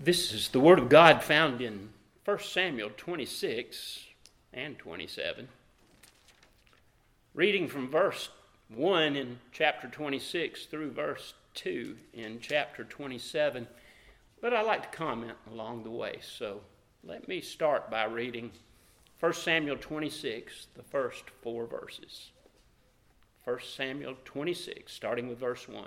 This is the Word of God found in 1 Samuel 26 and 27. Reading from verse 1 in chapter 26 through verse 2 in chapter 27. But I like to comment along the way, so let me start by reading 1 Samuel 26, the first 4 verses. 1 Samuel 26, starting with verse 1.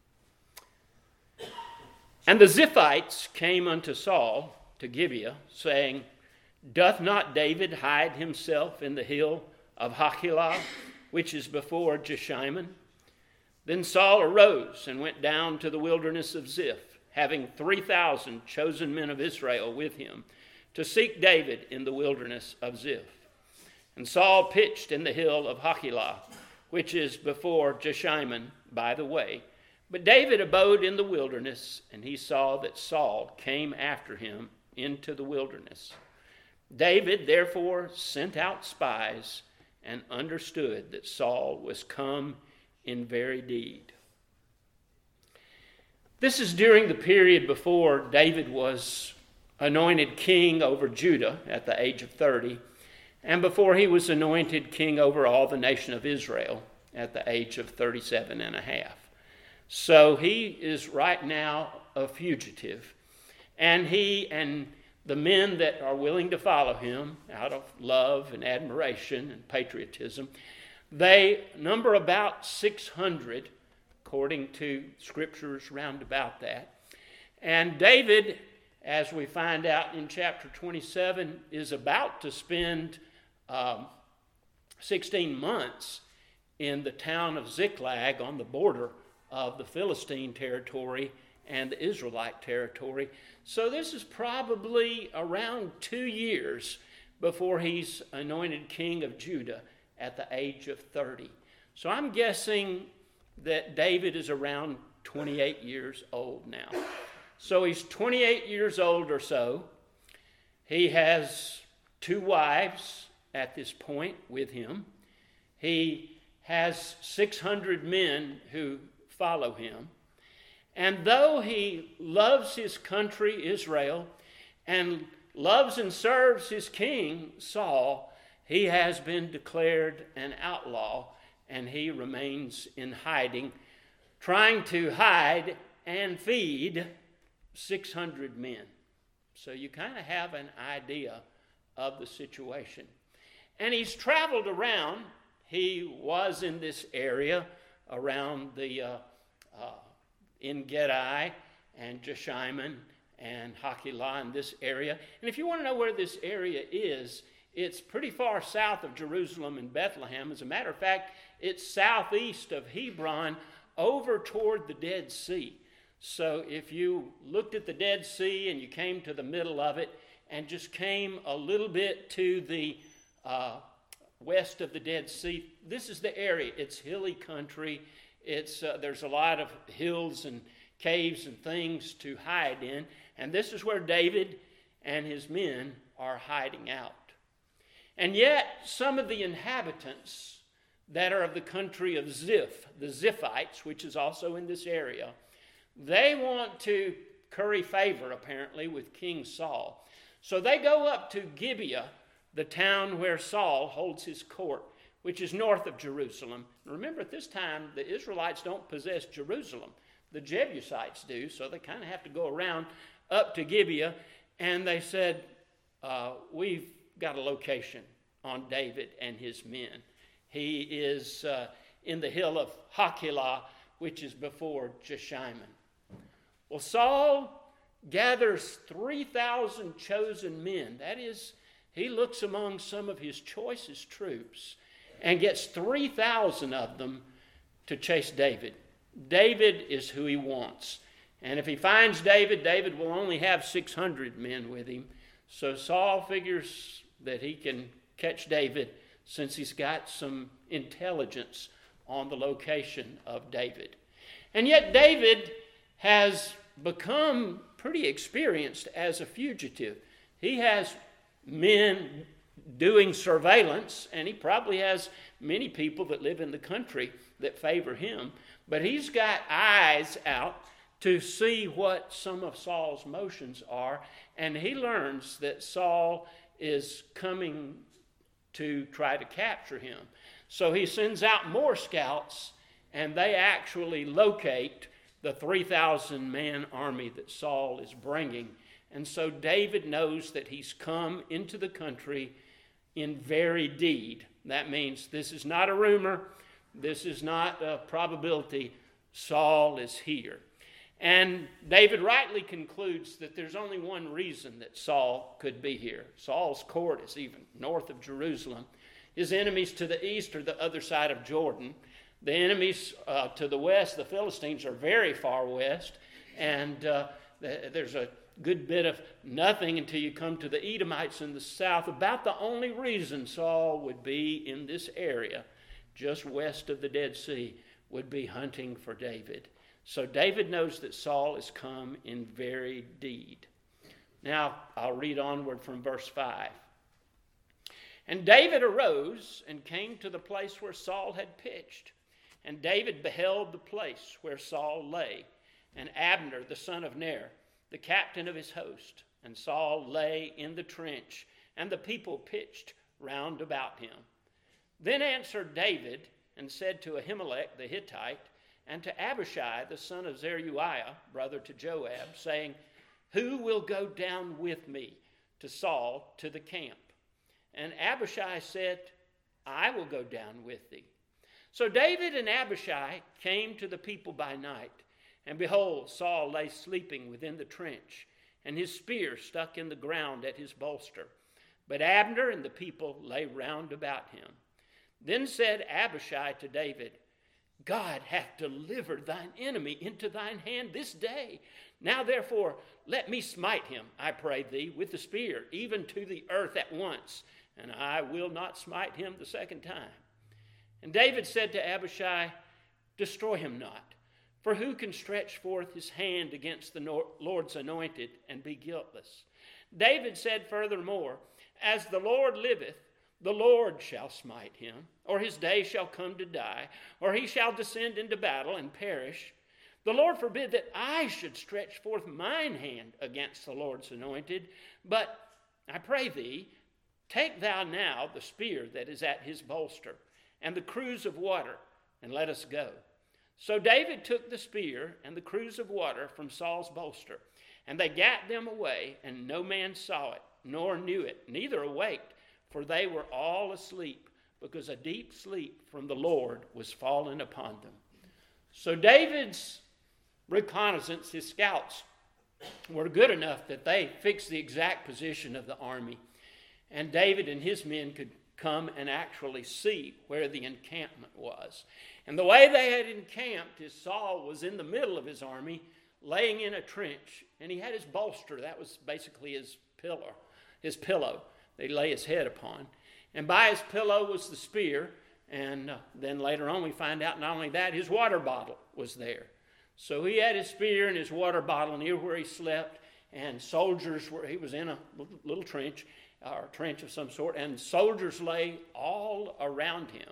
And the Ziphites came unto Saul to Gibeah, saying, Doth not David hide himself in the hill of Hachilah, which is before Jeshimon? Then Saul arose and went down to the wilderness of Ziph, having 3,000 chosen men of Israel with him, to seek David in the wilderness of Ziph. And Saul pitched in the hill of Hachilah, which is before Jeshimon by the way. But David abode in the wilderness, and he saw that Saul came after him into the wilderness. David therefore sent out spies and understood that Saul was come in very deed. This is during the period before David was anointed king over Judah at the age of 30, and before he was anointed king over all the nation of Israel at the age of 37 and a half. So he is right now a fugitive, and he and the men that are willing to follow him out of love and admiration and patriotism, they number about 600, according to scriptures round about that. And David, as we find out in chapter 27, is about to spend 16 months in the town of Ziklag on the border of the Philistine territory and the Israelite territory. So this is probably around 2 years before he's anointed king of Judah at the age of 30. So I'm guessing that David is around 28 years old now. So he's 28 years old or so. He has 2 wives at this point with him. He has 600 men who follow him. And though he loves his country, Israel, and loves and serves his king, Saul, he has been declared an outlaw, and he remains in hiding, trying to hide and feed 600 men. So you kind of have an idea of the situation. And he's traveled around. He was in this area around the En Gedi and Jeshimon and Hachilah in this area. And if you want to know where this area is, it's pretty far south of Jerusalem and Bethlehem. As a matter of fact, it's southeast of Hebron over toward the Dead Sea. So if you looked at the Dead Sea and you came to the middle of it and just came a little bit to the west of the Dead Sea, this is the area. It's hilly country. There's a lot of hills and caves and things to hide in. And this is where David and his men are hiding out. And yet, some of the inhabitants that are of the country of Ziph, the Ziphites, which is also in this area, they want to curry favor, apparently, with King Saul. So they go up to Gibeah, the town where Saul holds his court, which is north of Jerusalem. Remember, at this time, the Israelites don't possess Jerusalem. The Jebusites do, so they kind of have to go around up to Gibeah. And they said, we've got a location on David and his men. He is in the hill of Hachilah, which is before Jeshimon. Well, Saul gathers 3,000 chosen men. That is, he looks among some of his choicest troops and gets 3,000 of them to chase David. David is who he wants. And if he finds David, David will only have 600 men with him. So Saul figures that he can catch David since he's got some intelligence on the location of David. And yet David has become pretty experienced as a fugitive. He has men doing surveillance, and he probably has many people that live in the country that favor him, but he's got eyes out to see what some of Saul's motions are, and he learns that Saul is coming to try to capture him. So he sends out more scouts, and they actually locate the 3,000-man army that Saul is bringing. And so David knows that he's come into the country in very deed. That means this is not a rumor. This is not a probability. Saul is here. And David rightly concludes that there's only one reason that Saul could be here. Saul's court is even north of Jerusalem. His enemies to the east are the other side of Jordan. The enemies to the west, the Philistines, are very far west. And there's a good bit of nothing until you come to the Edomites in the south. About the only reason Saul would be in this area, just west of the Dead Sea, would be hunting for David. So David knows that Saul has come in very deed. Now, I'll read onward from verse 5. And David arose and came to the place where Saul had pitched. And David beheld the place where Saul lay, and Abner the son of Ner, the captain of his host. And Saul lay in the trench, and the people pitched round about him. Then answered David and said to Ahimelech the Hittite, and to Abishai the son of Zeruiah, brother to Joab, saying, Who will go down with me to Saul to the camp? And Abishai said, I will go down with thee. So David and Abishai came to the people by night, and behold, Saul lay sleeping within the trench, and his spear stuck in the ground at his bolster. But Abner and the people lay round about him. Then said Abishai to David, God hath delivered thine enemy into thine hand this day. Now therefore let me smite him, I pray thee, with the spear, even to the earth at once, and I will not smite him the second time. And David said to Abishai, Destroy him not, for who can stretch forth his hand against the Lord's anointed and be guiltless? David said furthermore, As the Lord liveth, the Lord shall smite him, or his day shall come to die, or he shall descend into battle and perish. The Lord forbid that I should stretch forth mine hand against the Lord's anointed. But I pray thee, take thou now the spear that is at his bolster, and the cruse of water, and let us go. So David took the spear and the cruse of water from Saul's bolster, and they gat them away, and no man saw it, nor knew it, neither awaked, for they were all asleep, because a deep sleep from the Lord was fallen upon them. So David's reconnaissance, his scouts, were good enough that they fixed the exact position of the army. And David and his men could come and actually see where the encampment was. And the way they had encamped is Saul was in the middle of his army, laying in a trench, and he had his bolster. That was basically his pillow. They lay his head upon. And by his pillow was the spear. And then later on we find out not only that, his water bottle was there. So he had his spear and his water bottle near where he slept. And soldiers he was in a little trench, or a trench of some sort. And soldiers lay all around him.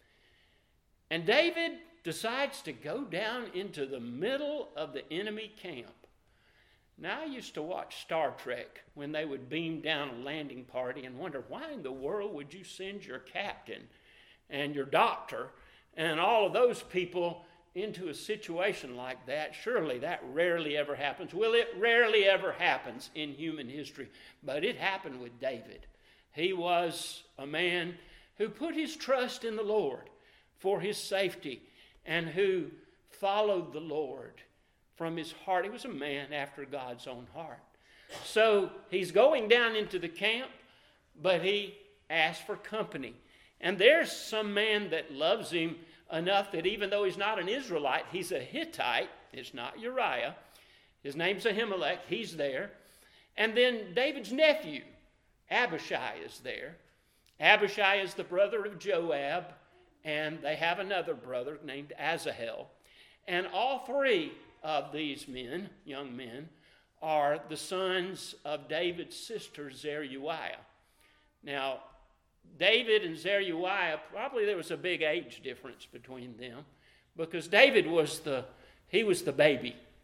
And David decides to go down into the middle of the enemy camp. Now, I used to watch Star Trek when they would beam down a landing party and wonder, why in the world would you send your captain and your doctor and all of those people into a situation like that? Surely that rarely ever happens. Well, it rarely ever happens in human history, but it happened with David. He was a man who put his trust in the Lord for his safety and who followed the Lord from his heart. He was a man after God's own heart. So he's going down into the camp, but he asks for company. And there's some man that loves him enough that even though he's not an Israelite, he's a Hittite. It's not Uriah. His name's Ahimelech. He's there. And then David's nephew, Abishai, is there. Abishai is the brother of Joab, and they have another brother named Asahel. And all three of these men, young men, are the sons of David's sister Zeruiah. Now, David and Zeruiah, probably there was a big age difference between them, because David was the baby.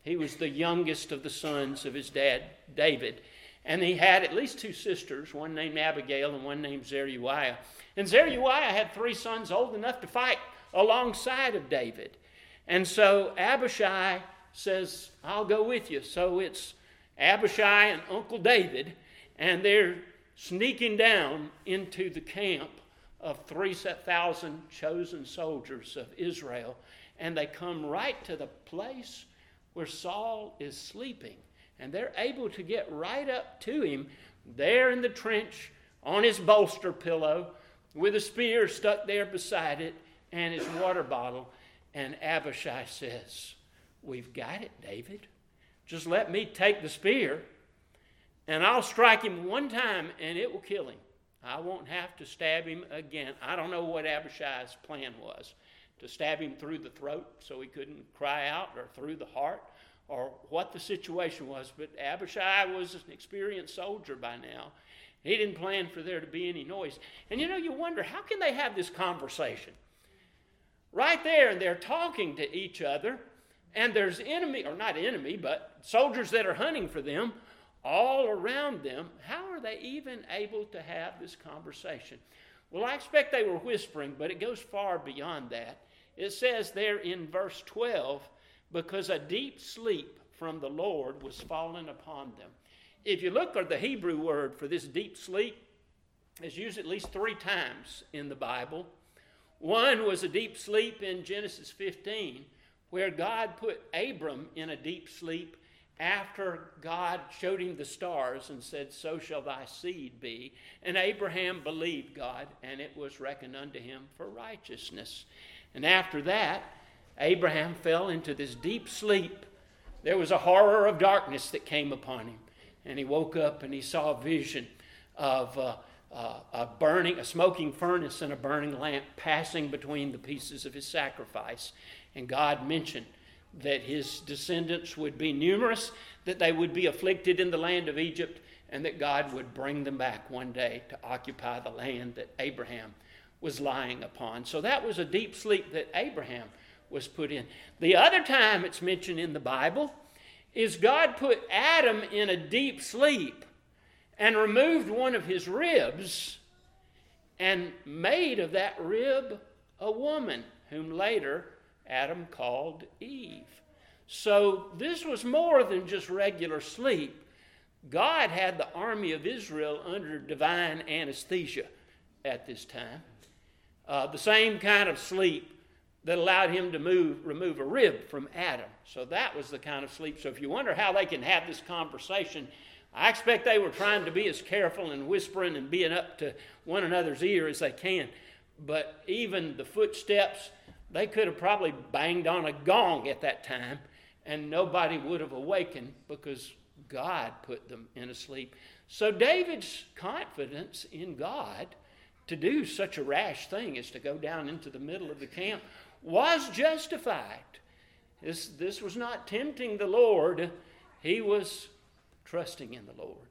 He was the youngest of the sons of his dad, David. And he had at least 2 sisters, one named Abigail and one named Zeruiah. And Zeruiah had 3 sons old enough to fight alongside of David. And so Abishai says, I'll go with you. So it's Abishai and Uncle David, and they're sneaking down into the camp of 3,000 chosen soldiers of Israel. And they come right to the place where Saul is sleeping. And they're able to get right up to him there in the trench on his bolster pillow with a spear stuck there beside it and his water bottle. And Abishai says, we've got it, David. Just let me take the spear and I'll strike him one time and it will kill him. I won't have to stab him again. I don't know what Abishai's plan was, to stab him through the throat so he couldn't cry out, or through the heart, or what the situation was. But Abishai was an experienced soldier by now. He didn't plan for there to be any noise. And you wonder, how can they have this conversation? Right there, and they're talking to each other, and there's enemy, or not enemy, but soldiers that are hunting for them all around them. How are they even able to have this conversation? Well, I expect they were whispering, but it goes far beyond that. It says there in verse 12, because a deep sleep from the Lord was fallen upon them. If you look at the Hebrew word for this deep sleep, it's used at least 3 times in the Bible. One was a deep sleep in Genesis 15, where God put Abram in a deep sleep after God showed him the stars and said, so shall thy seed be. And Abraham believed God, and it was reckoned unto him for righteousness. And after that, Abraham fell into this deep sleep. There was a horror of darkness that came upon him. And he woke up and he saw a vision of a smoking furnace and a burning lamp passing between the pieces of his sacrifice. And God mentioned that his descendants would be numerous, that they would be afflicted in the land of Egypt, and that God would bring them back one day to occupy the land that Abraham was lying upon. So that was a deep sleep that Abraham was put in. The other time it's mentioned in the Bible is God put Adam in a deep sleep and removed one of his ribs and made of that rib a woman, whom later Adam called Eve. So this was more than just regular sleep. God had the army of Israel under divine anesthesia at this time. The same kind of sleep that allowed him to remove a rib from Adam. So that was the kind of sleep. So if you wonder how they can have this conversation, I expect they were trying to be as careful and whispering and being up to one another's ear as they can. But even the footsteps, they could have probably banged on a gong at that time, and nobody would have awakened because God put them in a sleep. So David's confidence in God to do such a rash thing as to go down into the middle of the camp was justified. This was not tempting the Lord. He was trusting in the Lord.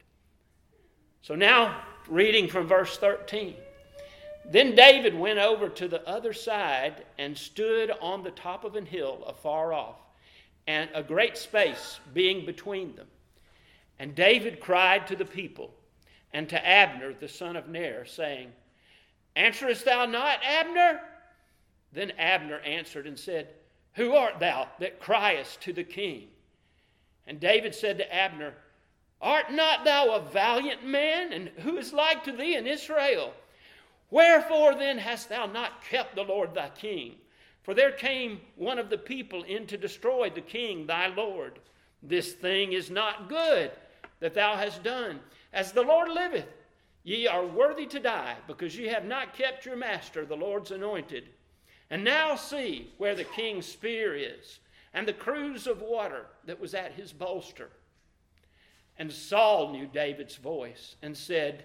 So now, reading from verse 13. Then David went over to the other side and stood on the top of an hill afar off, and a great space being between them. And David cried to the people and to Abner the son of Ner, saying, Answerest thou not, Abner? Then Abner answered and said, Who art thou that criest to the king? And David said to Abner, Art not thou a valiant man, and who is like to thee in Israel? Wherefore then hast thou not kept the Lord thy king? For there came one of the people in to destroy the king thy Lord. This thing is not good that thou hast done. As the Lord liveth, ye are worthy to die, because ye have not kept your master, the Lord's anointed. And now see where the king's spear is, and the cruse of water that was at his bolster. And Saul knew David's voice, and said,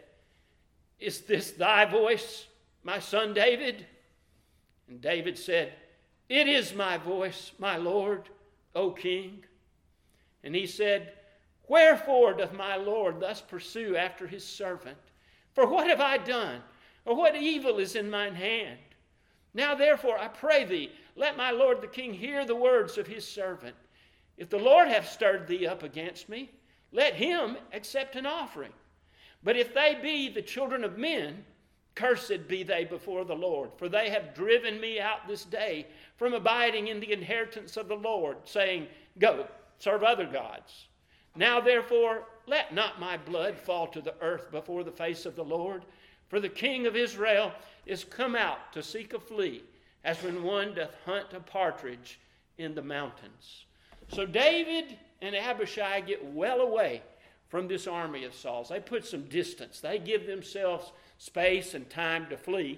Is this thy voice, my son David? And David said, It is my voice, my Lord, O king. And he said, Wherefore doth my Lord thus pursue after his servant? For what have I done? Or what evil is in mine hand? Now therefore, I pray thee, let my lord the king hear the words of his servant. If the Lord hath stirred thee up against me, let him accept an offering. But if they be the children of men, cursed be they before the Lord, for they have driven me out this day from abiding in the inheritance of the Lord, saying, Go, serve other gods. Now therefore, let not my blood fall to the earth before the face of the Lord, for the king of Israel is come out to seek a flea, as when one doth hunt a partridge in the mountains. So David and Abishai get well away from this army of Saul's. They put some distance. They give themselves space and time to flee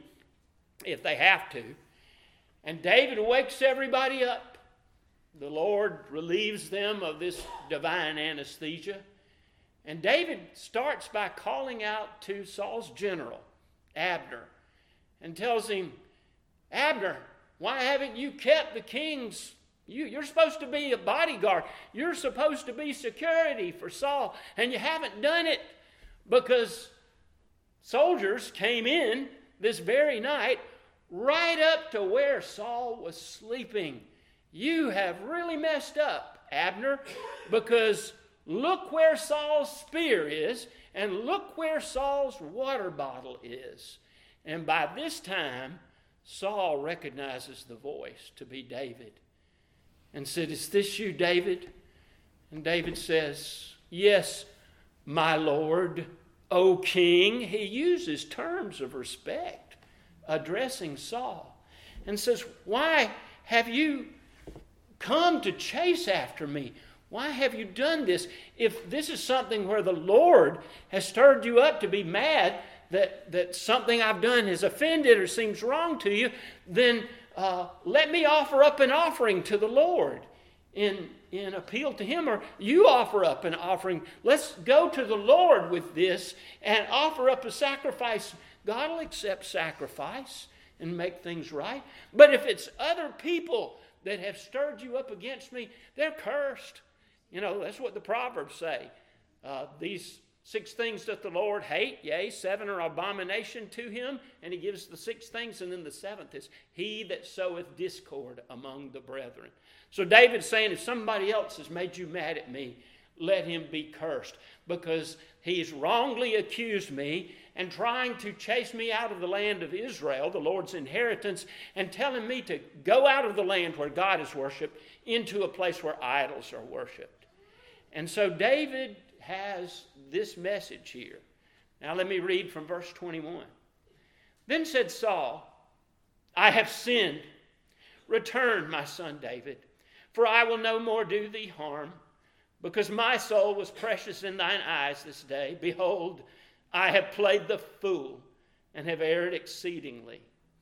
if they have to. And David wakes everybody up. The Lord relieves them of this divine anesthesia. And David starts by calling out to Saul's general, Abner, and tells him, Abner, why haven't you kept the king's? You're supposed to be a bodyguard. You're supposed to be security for Saul, and you haven't done it because soldiers came in this very night right up to where Saul was sleeping. You have really messed up, Abner, because look where Saul's spear is, and look where Saul's water bottle is. And by this time, Saul recognizes the voice to be David and said, Is this you, David? And David says, Yes, my Lord, O king. He uses terms of respect, addressing Saul, and says, Why have you come to chase after me? Why have you done this? If this is something where the Lord has stirred you up to be mad that something I've done has offended or seems wrong to you, then let me offer up an offering to the Lord in appeal to him, or you offer up an offering. Let's go to the Lord with this and offer up a sacrifice. God will accept sacrifice and make things right. But if it's other people that have stirred you up against me, they're cursed. You know, that's what the Proverbs say. These 6 things that the Lord hate, yea, 7 are abomination to him. And he gives the 6 things, and then the 7th is, he that soweth discord among the brethren. So David's saying, if somebody else has made you mad at me, let him be cursed, because he's wrongly accused me and trying to chase me out of the land of Israel, the Lord's inheritance, and telling me to go out of the land where God is worshipped into a place where idols are worshipped. And so David has this message here. Now let me read from verse 21. Then said Saul, I have sinned. Return, my son David, for I will no more do thee harm, because my soul was precious in thine eyes this day. Behold, I have played the fool and have erred exceedingly.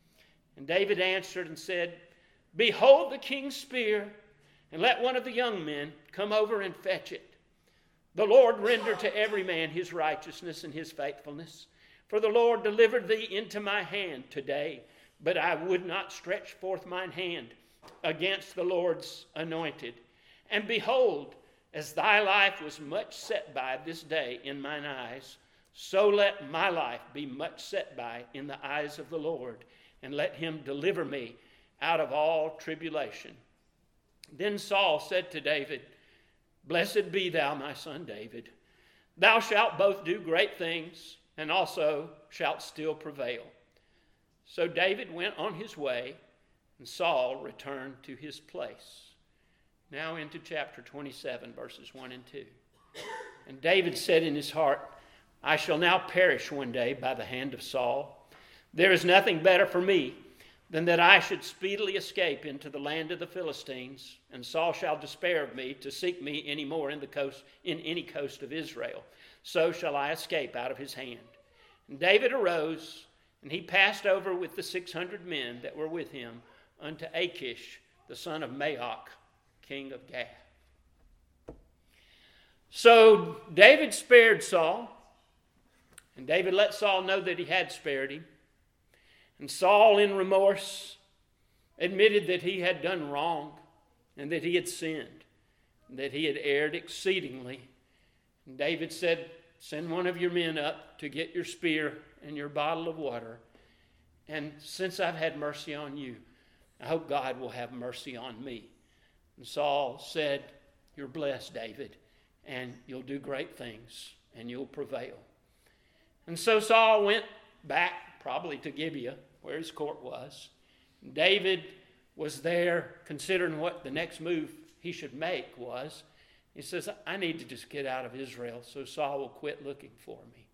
And David answered and said, Behold the king's spear, and let one of the young men come over and fetch it. The Lord render to every man his righteousness and his faithfulness. For the Lord delivered thee into my hand today, but I would not stretch forth mine hand against the Lord's anointed. And behold, as thy life was much set by this day in mine eyes, so let my life be much set by in the eyes of the Lord, and let him deliver me out of all tribulation. Then Saul said to David, Blessed be thou, my son David. Thou shalt both do great things, and also shalt still prevail. So David went on his way, and Saul returned to his place. Now into chapter 27, verses 1 and 2. And David said in his heart, I shall now perish one day by the hand of Saul. There is nothing better for me than that I should speedily escape into the land of the Philistines, and Saul shall despair of me to seek me any more in any coast of Israel. So shall I escape out of his hand. And David arose, and he passed over with the 600 men that were with him unto Achish, the son of Maoch, king of Gath. So David spared Saul, and David let Saul know that he had spared him. And Saul, in remorse, admitted that he had done wrong and that he had sinned and that he had erred exceedingly. And David said, Send one of your men up to get your spear and your bottle of water. And since I've had mercy on you, I hope God will have mercy on me. And Saul said, You're blessed, David, and you'll do great things, and you'll prevail. And so Saul went back probably to Gibeah, where his court was. David was there considering what the next move he should make was. He says, I need to just get out of Israel so Saul will quit looking for me.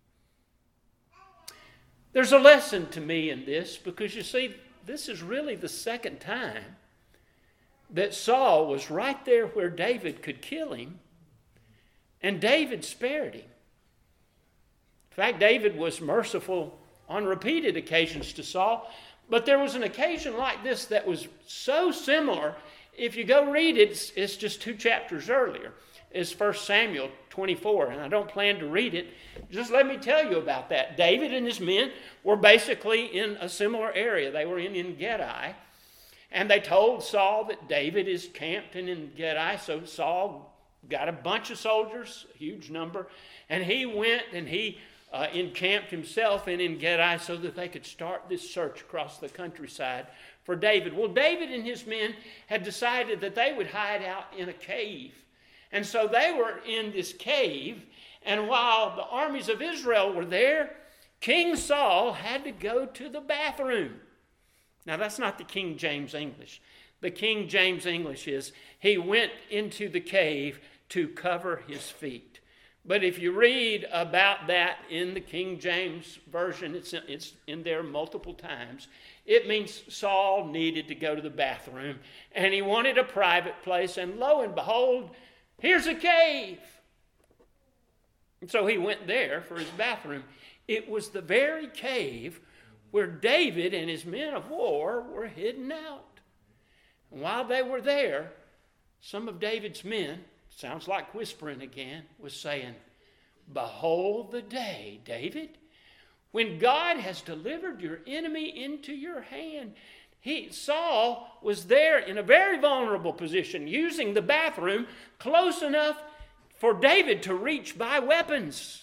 There's a lesson to me in this, because you see, this is really the second time that Saul was right there where David could kill him, and David spared him. In fact, David was merciful on repeated occasions to Saul, but there was an occasion like this that was so similar. If you go read it, it's just 2 chapters earlier. It's 1 Samuel 24, and I don't plan to read it. Just let me tell you about that. David and his men were basically in a similar area. They were in En-Gedi, and they told Saul that David is camped in En-Gedi, so Saul got a bunch of soldiers, a huge number, and he went and he encamped himself in En-Gedi so that they could start this search across the countryside for David. Well, David and his men had decided that they would hide out in a cave. And so they were in this cave, and while the armies of Israel were there, King Saul had to go to the bathroom. Now, that's not the King James English. The King James English is, he went into the cave to cover his feet. But if you read about that in the King James Version, it's in there multiple times. It means Saul needed to go to the bathroom, and he wanted a private place, and lo and behold, here's a cave. And so he went there for his bathroom. It was the very cave where David and his men of war were hidden out. And while they were there, some of David's men, sounds like whispering again, was saying, behold the day, David, when God has delivered your enemy into your hand. Saul was there in a very vulnerable position, using the bathroom close enough for David to reach by weapons.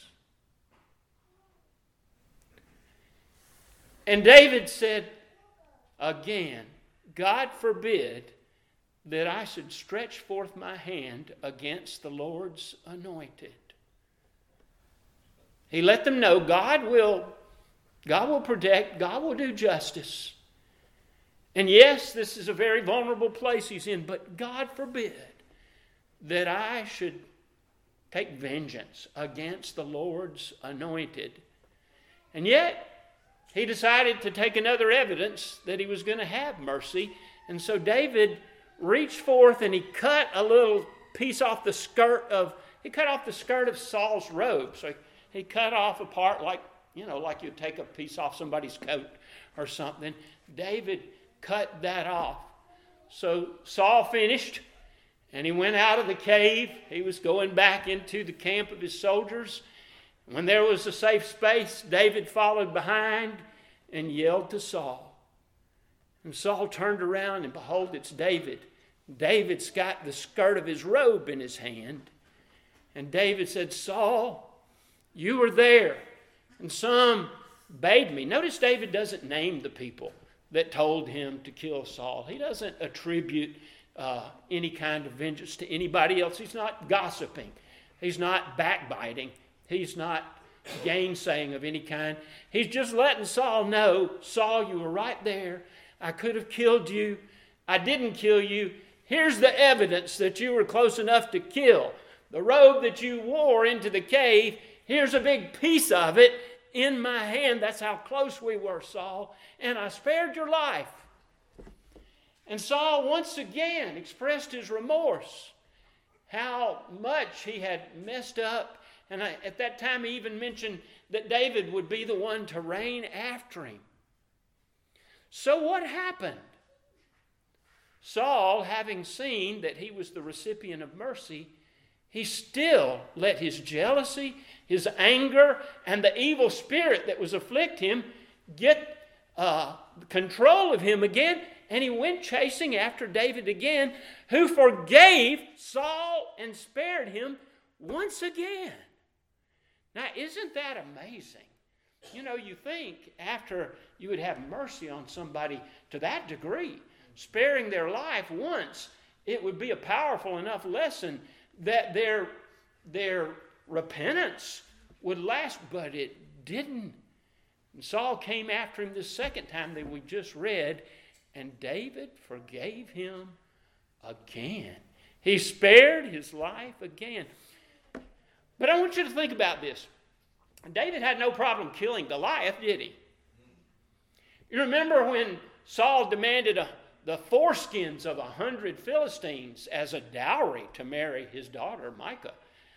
And David said, again, God forbid that I should stretch forth my hand against the Lord's anointed. He let them know God will protect, God will do justice. And yes, this is a very vulnerable place he's in, but God forbid that I should take vengeance against the Lord's anointed. And yet, he decided to take another evidence that he was going to have mercy. And so David reached forth and he cut a little piece off the skirt of Saul's robe. So he cut off a part like you'd take a piece off somebody's coat or something. David cut that off. So Saul finished, and he went out of the cave. He was going back into the camp of his soldiers. When there was a safe space, David followed behind and yelled to Saul. And Saul turned around, and behold, it's David. David's got the skirt of his robe in his hand. And David said, Saul, you were there, and some bade me. Notice David doesn't name the people that told him to kill Saul. He doesn't attribute any kind of vengeance to anybody else. He's not gossiping. He's not backbiting. He's not gainsaying of any kind. He's just letting Saul know, Saul, you were right there. I could have killed you. I didn't kill you. Here's the evidence that you were close enough to kill. The robe that you wore into the cave, here's a big piece of it in my hand. That's how close we were, Saul. And I spared your life. And Saul once again expressed his remorse, how much he had messed up. And at that time he even mentioned that David would be the one to reign after him. So what happened? Saul, having seen that he was the recipient of mercy, he still let his jealousy, his anger, and the evil spirit that was afflicting him get control of him again. And he went chasing after David again, who forgave Saul and spared him once again. Now, isn't that amazing? You know, you think after you would have mercy on somebody to that degree, sparing their life once, it would be a powerful enough lesson that their repentance would last, but it didn't. And Saul came after him the second time that we just read, and David forgave him again. He spared his life again. But I want you to think about this. David had no problem killing Goliath, did he? You remember when Saul demanded the foreskins of 100 Philistines as a dowry to marry his daughter Micah?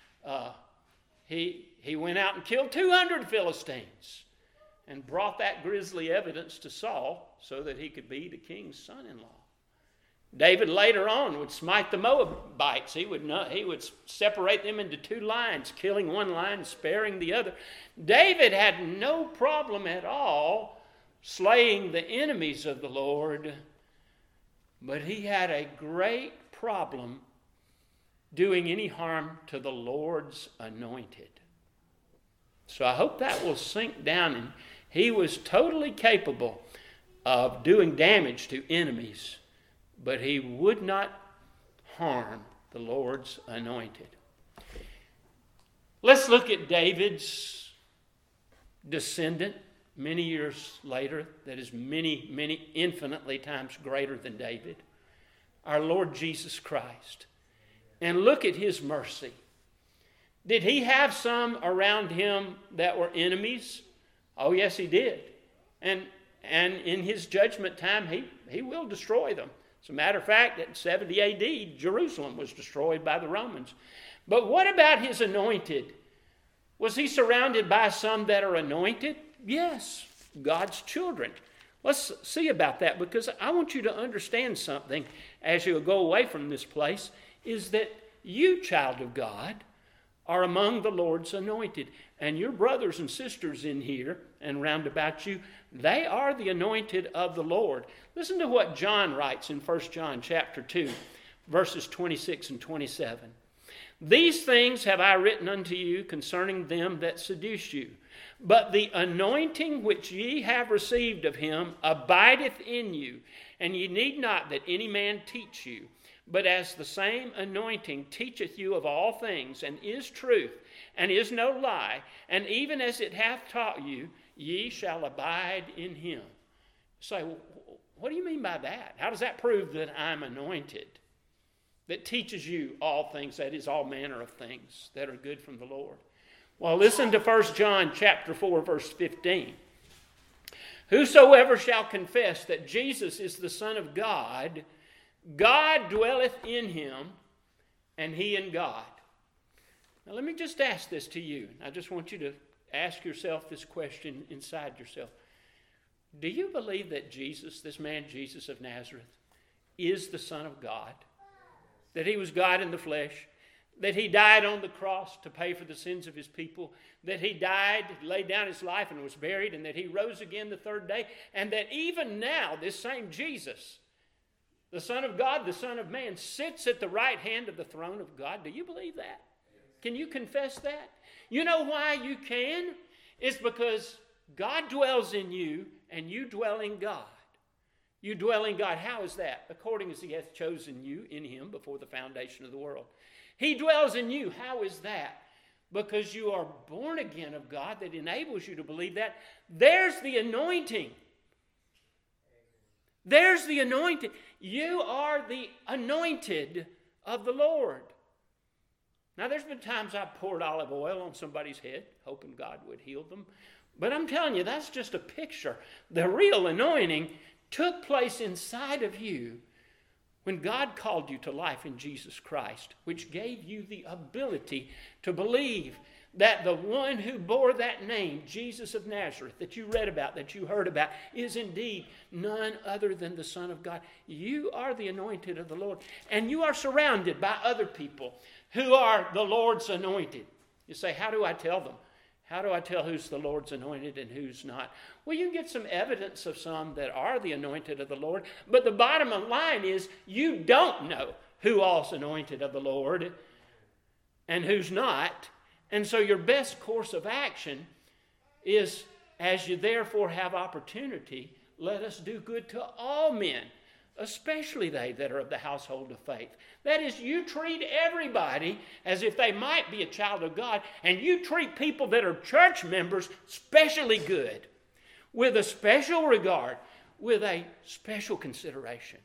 He went out and killed 200 Philistines and brought that grisly evidence to Saul so that he could be the king's son-in-law. David later on would smite the Moabites. He would separate them into two lines, killing one line, sparing the other. David had no problem at all slaying the enemies of the Lord, but he had a great problem doing any harm to the Lord's anointed. So I hope that will sink down. And he was totally capable of doing damage to enemies, but he would not harm the Lord's anointed. Let's look at David's descendant many years later, that is many, many infinitely times greater than David, our Lord Jesus Christ. And look at his mercy. Did he have some around him that were enemies? Oh, yes, he did. And in his judgment time, he will destroy them. As a matter of fact, in 70 A.D., Jerusalem was destroyed by the Romans. But what about his anointed? Was he surrounded by some that are anointed? Yes, God's children. Let's see about that, because I want you to understand something as you go away from this place, is that you, child of God, are among the Lord's anointed. And your brothers and sisters in here and round about you, they are the anointed of the Lord. Listen to what John writes in 1 John chapter 2, verses 26 and 27. These things have I written unto you concerning them that seduce you. But the anointing which ye have received of him abideth in you, and ye need not that any man teach you. But as the same anointing teacheth you of all things, and is truth, and is no lie, and even as it hath taught you, ye shall abide in him. Say, well, what do you mean by that? How does that prove that I'm anointed? That teaches you all things, that is, all manner of things that are good from the Lord. Well, listen to 1 John chapter 4, verse 15. Whosoever shall confess that Jesus is the Son of God, God dwelleth in him, and he in God. Now let me just ask this to you. I just want you to ask yourself this question inside yourself. Do you believe that Jesus, this man Jesus of Nazareth, is the Son of God? That he was God in the flesh? That he died on the cross to pay for the sins of his people? That he died, laid down his life, and was buried, and that he rose again the third day? And that even now, this same Jesus, the Son of God, the Son of Man, sits at the right hand of the throne of God? Do you believe that? Can you confess that? You know why you can? It's because God dwells in you and you dwell in God. You dwell in God. How is that? According as he hath chosen you in him before the foundation of the world. He dwells in you. How is that? Because you are born again of God that enables you to believe that. There's the anointing. There's the anointing. You are the anointed of the Lord. Now, there's been times I've poured olive oil on somebody's head, hoping God would heal them. But I'm telling you, that's just a picture. The real anointing took place inside of you when God called you to life in Jesus Christ, which gave you the ability to believe that the one who bore that name, Jesus of Nazareth, that you read about, that you heard about, is indeed none other than the Son of God. You are the anointed of the Lord, and you are surrounded by other people who are the Lord's anointed. You say, how do I tell them? How do I tell who's the Lord's anointed and who's not? Well, you get some evidence of some that are the anointed of the Lord, but the bottom line is you don't know who all's anointed of the Lord and who's not. And so your best course of action is, as you therefore have opportunity, let us do good to all men, especially they that are of the household of faith. That is, you treat everybody as if they might be a child of God, and you treat people that are church members specially good, with a special regard, with a special consideration.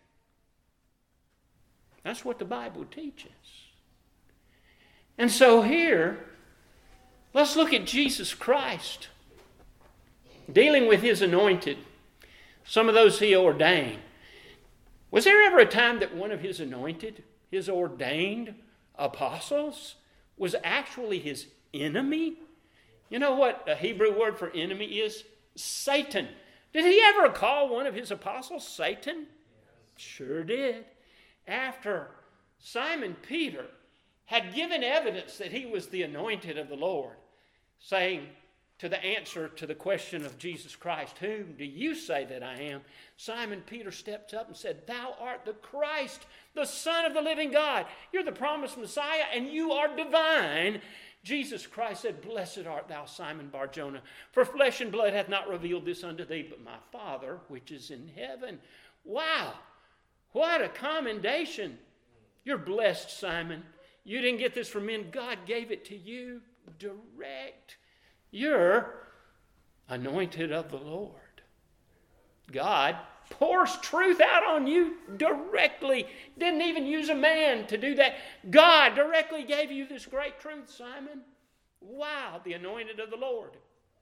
That's what the Bible teaches. And so here, let's look at Jesus Christ dealing with his anointed, some of those he ordained. Was there ever a time that one of his anointed, his ordained apostles, was actually his enemy? You know what a Hebrew word for enemy is? Satan. Did he ever call one of his apostles Satan? Sure did. After Simon Peter had given evidence that he was the anointed of the Lord, saying to the answer to the question of Jesus Christ, "Whom do you say that I am?" Simon Peter stepped up and said, "Thou art the Christ, the Son of the living God. You're the promised Messiah, and you are divine." Jesus Christ said, "Blessed art thou, Simon Bar-Jonah, for flesh and blood hath not revealed this unto thee, but my Father which is in heaven." Wow, what a commendation. You're blessed, Simon. You didn't get this from men. God gave it to you direct. You're anointed of the Lord. God pours truth out on you directly. Didn't even use a man to do that. God directly gave you this great truth, Simon. Wow, the anointed of the Lord.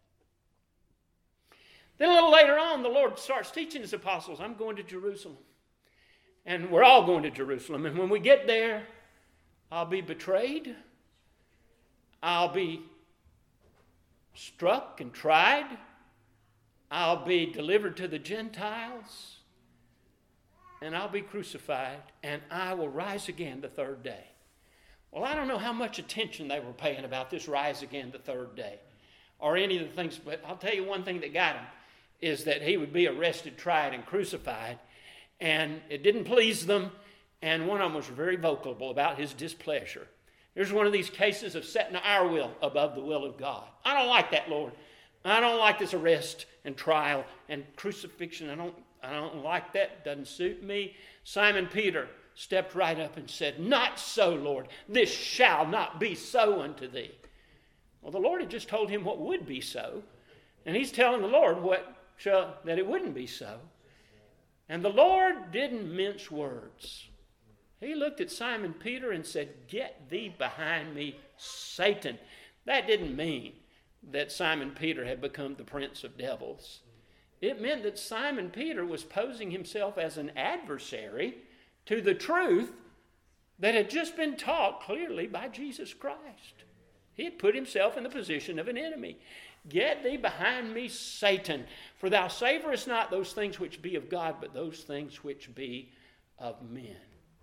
Then a little later on, the Lord starts teaching his apostles, "I'm going to Jerusalem." And we're all going to Jerusalem. And when we get there, I'll be betrayed. I'll be struck and tried. I'll be delivered to the Gentiles. And I'll be crucified. And I will rise again the third day. Well, I don't know how much attention they were paying about this rise again the third day, or any of the things, but I'll tell you one thing that got him is that he would be arrested, tried, and crucified. And it didn't please them. And one of them was very vocal about his displeasure. Here's one of these cases of setting our will above the will of God. I don't like that, Lord. I don't like this arrest and trial and crucifixion. I don't like that. It doesn't suit me. Simon Peter stepped right up and said, "Not so, Lord. This shall not be so unto thee." Well, the Lord had just told him what would be so. And he's telling the Lord that it wouldn't be so. And the Lord didn't mince words. He looked at Simon Peter and said, "Get thee behind me, Satan." That didn't mean that Simon Peter had become the prince of devils. It meant that Simon Peter was posing himself as an adversary to the truth that had just been taught clearly by Jesus Christ. He had put himself in the position of an enemy. "Get thee behind me, Satan, for thou savorest not those things which be of God, but those things which be of men."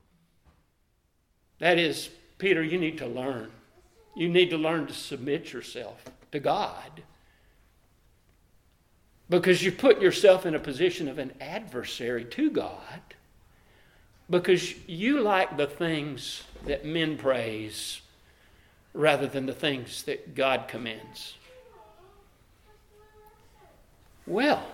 That is, Peter, you need to learn. You need to learn to submit yourself to God, because you put yourself in a position of an adversary to God, because you like the things that men praise rather than the things that God commends. Well,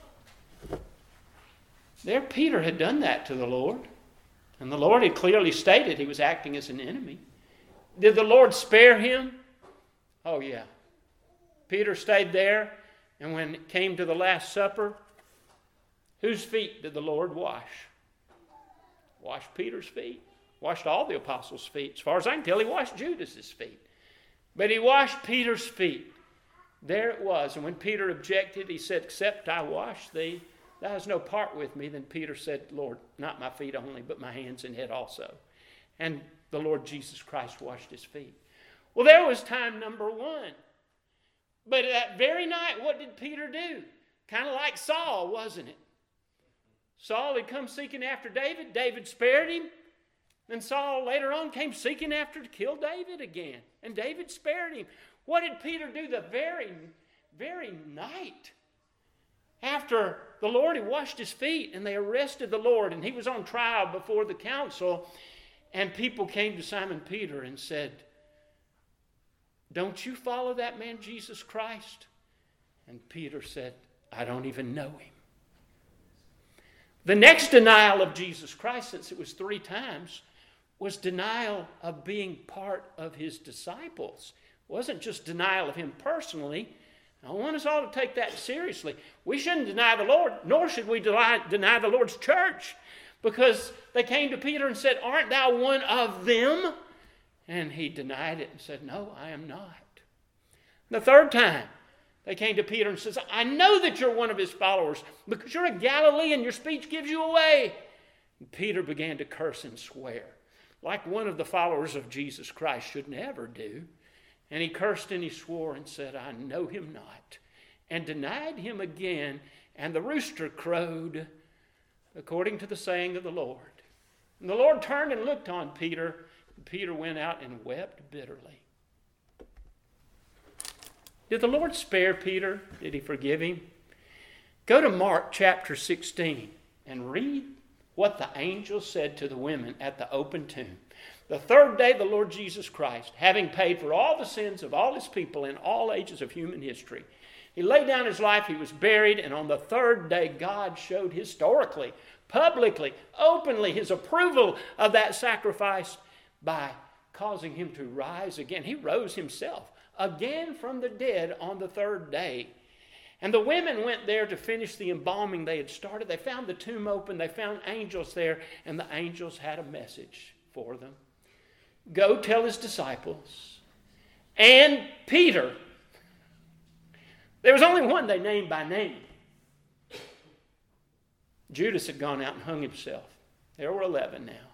there Peter had done that to the Lord. And the Lord had clearly stated he was acting as an enemy. Did the Lord spare him? Oh, yeah. Peter stayed there, and when it came to the Last Supper, whose feet did the Lord wash? Washed Peter's feet. Washed all the apostles' feet. As far as I can tell, he washed Judas's feet. But he washed Peter's feet. There it was. And when Peter objected, he said, "Except I wash thee, thou hast no part with me." Then Peter said, "Lord, not my feet only, but my hands and head also." And the Lord Jesus Christ washed his feet. Well, there was time number one. But that very night, what did Peter do? Kind of like Saul, wasn't it? Saul had come seeking after David. David spared him. And Saul later on came seeking after to kill David again. And David spared him. What did Peter do the very night after the Lord had washed his feet and they arrested the Lord and he was on trial before the council, and people came to Simon Peter and said, "Don't you follow that man Jesus Christ?" And Peter said, "I don't even know him." The next denial of Jesus Christ, since it was 3 times, was denial of being part of his disciples. It wasn't just denial of him personally. I want us all to take that seriously. We shouldn't deny the Lord, nor should we deny the Lord's church, because they came to Peter and said, "Aren't thou one of them?" And he denied it and said, "No, I am not." The 3rd time, they came to Peter and says, "I know that you're one of his followers because you're a Galilean. Your speech gives you away." And Peter began to curse and swear, like one of the followers of Jesus Christ should never do. And he cursed and he swore and said, "I know him not," and denied him again. And the rooster crowed, according to the saying of the Lord. And the Lord turned and looked on Peter. And Peter went out and wept bitterly. Did the Lord spare Peter? Did he forgive him? Go to Mark chapter 16 and read what the angel said to the women at the open tomb. The 3rd day, the Lord Jesus Christ, having paid for all the sins of all his people in all ages of human history, he laid down his life, he was buried, and on the 3rd day, God showed historically, publicly, openly his approval of that sacrifice by causing him to rise again. He rose himself again from the dead on the 3rd day. And the women went there to finish the embalming they had started. They found the tomb open. They found angels there, and the angels had a message for them. Go tell his disciples and Peter. There was only one they named by name. Judas had gone out and hung himself. There were 11 now.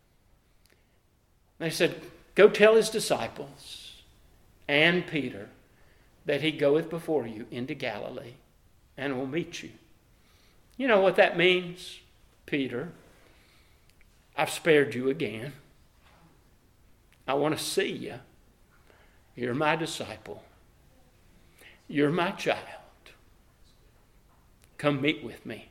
They said, go tell his disciples and Peter that he goeth before you into Galilee and will meet you. You know what that means, Peter? I've spared you again. I want to see you. You're my disciple. You're my child. Come meet with me.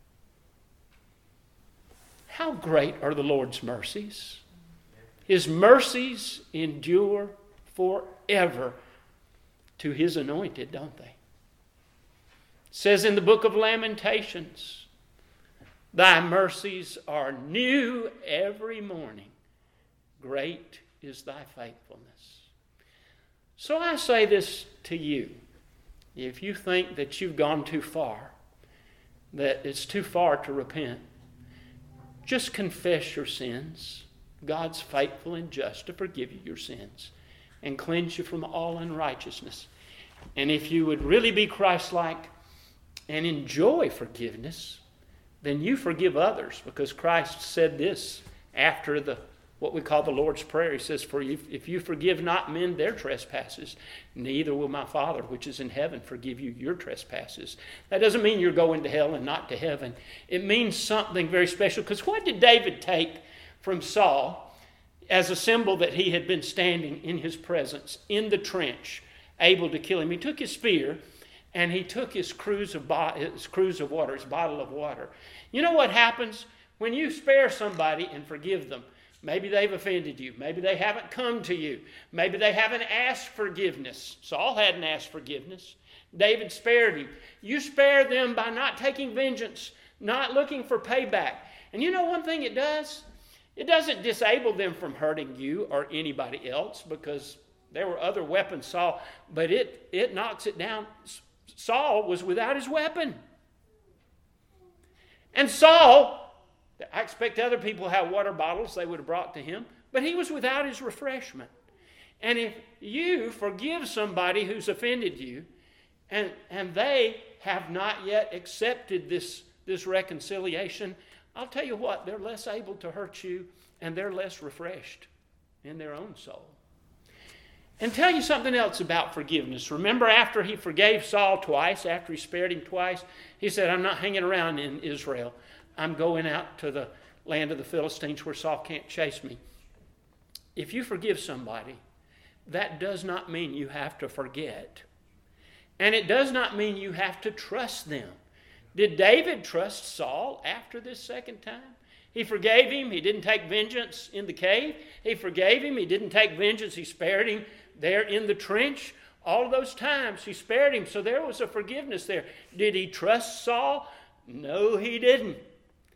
How great are the Lord's mercies? His mercies endure forever to his anointed, don't they? It says in the book of Lamentations, thy mercies are new every morning. Great is thy faithfulness. So I say this to you. If you think that you've gone too far, that it's too far to repent, just confess your sins. God's faithful and just to forgive you your sins and cleanse you from all unrighteousness. And if you would really be Christ-like and enjoy forgiveness, then you forgive others, because Christ said this after what we call the Lord's Prayer. He says, "For if you forgive not men their trespasses, neither will my Father which is in heaven forgive you your trespasses." That doesn't mean you're going to hell and not to heaven. It means something very special, because what did David take from Saul as a symbol that he had been standing in his presence in the trench, able to kill him? He took his spear and he took his cruse of water, his bottle of water. You know what happens when you spare somebody and forgive them? Maybe they've offended you. Maybe they haven't come to you. Maybe they haven't asked forgiveness. Saul hadn't asked forgiveness. David spared him. You spare them by not taking vengeance, not looking for payback. And you know one thing it does? It doesn't disable them from hurting you or anybody else, because there were other weapons, Saul, but it knocks it down. Saul was without his weapon. And Saul, I expect other people have water bottles they would have brought to him, but he was without his refreshment. And if you forgive somebody who's offended you, and they have not yet accepted this reconciliation, I'll tell you what, they're less able to hurt you, and they're less refreshed in their own soul. And tell you something else about forgiveness. Remember, after he forgave Saul twice, after he spared him twice, he said, I'm not hanging around in Israel. I'm going out to the land of the Philistines where Saul can't chase me. If you forgive somebody, that does not mean you have to forget. And it does not mean you have to trust them. Did David trust Saul after this second time? He forgave him. He didn't take vengeance in the cave. He forgave him. He didn't take vengeance. He spared him there in the trench. All of those times he spared him. So there was a forgiveness there. Did he trust Saul? No, he didn't.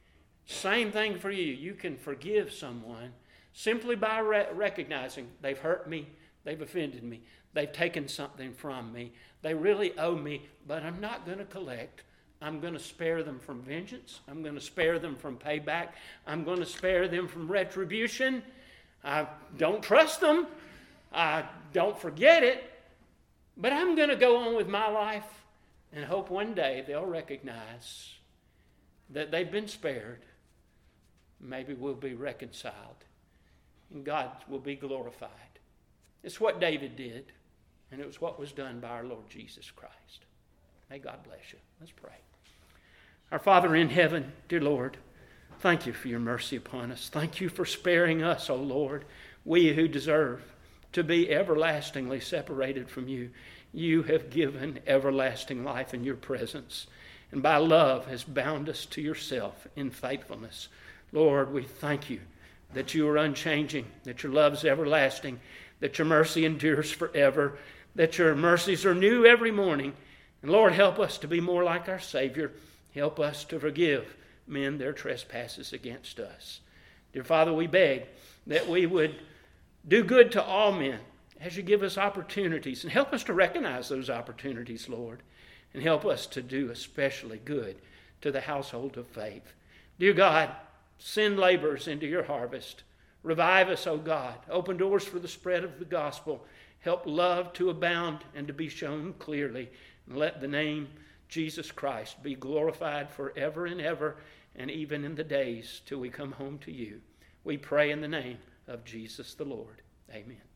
Same thing for you. You can forgive someone simply by recognizing they've hurt me, they've offended me, they've taken something from me, they really owe me, but I'm not going to collect. I'm going to spare them from vengeance. I'm going to spare them from payback. I'm going to spare them from retribution. I don't trust them. I don't forget it. But I'm going to go on with my life and hope one day they'll recognize that they've been spared. Maybe we'll be reconciled and God will be glorified. It's what David did, and it was what was done by our Lord Jesus Christ. May God bless you. Let's pray. Our Father in heaven, dear Lord, thank you for your mercy upon us. Thank you for sparing us, O Lord, we who deserve to be everlastingly separated from you. You have given everlasting life in your presence, and by love has bound us to yourself in faithfulness. Lord, we thank you that you are unchanging, that your love is everlasting, that your mercy endures forever, that your mercies are new every morning. And Lord, help us to be more like our Savior. Help us to forgive men their trespasses against us. Dear Father, we beg that we would do good to all men as you give us opportunities, and help us to recognize those opportunities, Lord, and help us to do especially good to the household of faith. Dear God, send laborers into your harvest. Revive us, O God. Open doors for the spread of the gospel. Help love to abound and to be shown clearly. And let the name Jesus Christ be glorified forever and ever, and even in the days till we come home to you. We pray in the name of Jesus the Lord. Amen.